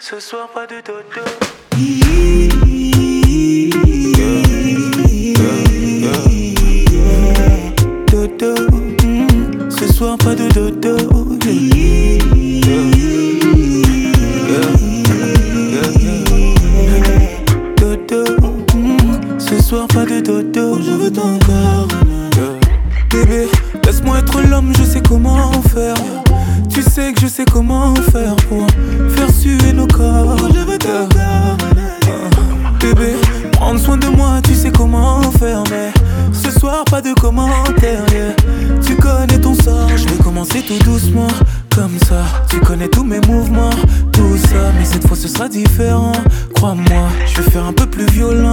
Ce soir pas de dodo. Dodo. Ce soir pas de dodo. Dodo. Ce soir pas de dodo. Je veux ton corps. Bébé, laisse-moi être l'homme, je sais comment faire. Tu sais que je sais comment faire pour faire suer nos corps. Je veux ton corps. Bébé, prendre soin de moi, tu sais comment faire. Mais ce soir, pas de commentaires, yeah. Tu connais ton sort, je vais commencer tout doucement. Comme ça, tu connais tous mes mouvements, tout ça. Mais cette fois ce sera différent, crois-moi, je vais faire un peu plus violent.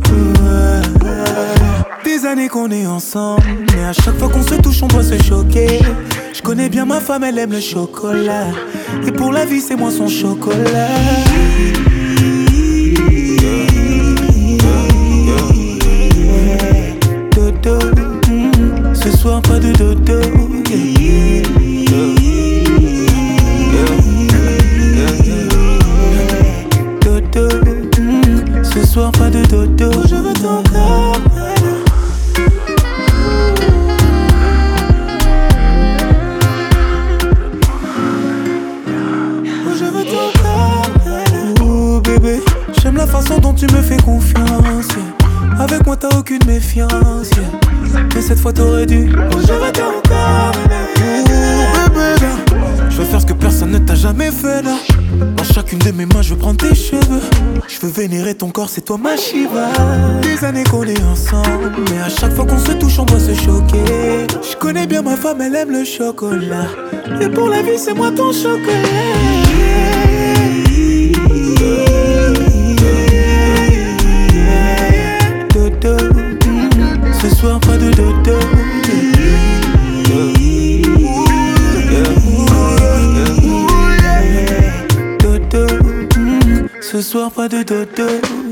Des années qu'on est ensemble, mais à chaque fois qu'on se touche on doit se choquer. Je connais bien ma femme, elle aime le chocolat. Et pour la vie c'est moi son chocolat. Dodo, ce soir pas de dodo. Dodo, ce soir pas de dodo. Je veux ton corps. Je veux ton corps. Oh bébé, j'aime la façon dont tu me fais confiance. Avec moi t'as aucune méfiance. Mais cette fois t'aurais dû. Oh je veux ton corps. Oh bébé, je veux faire ce que personne ne t'a jamais fait là. Dans chacune de mes mains je veux prendre tes cheveux. Je veux vénérer ton corps, c'est toi ma Shiva. Des années qu'on est ensemble, mais à chaque fois qu'on se touche on doit se choquer. Je connais bien ma femme, elle aime le chocolat. Et pour la vie c'est moi ton chocolat. Dodo, ce soir pas de dodo. Dodo, ce soir pas de dodo.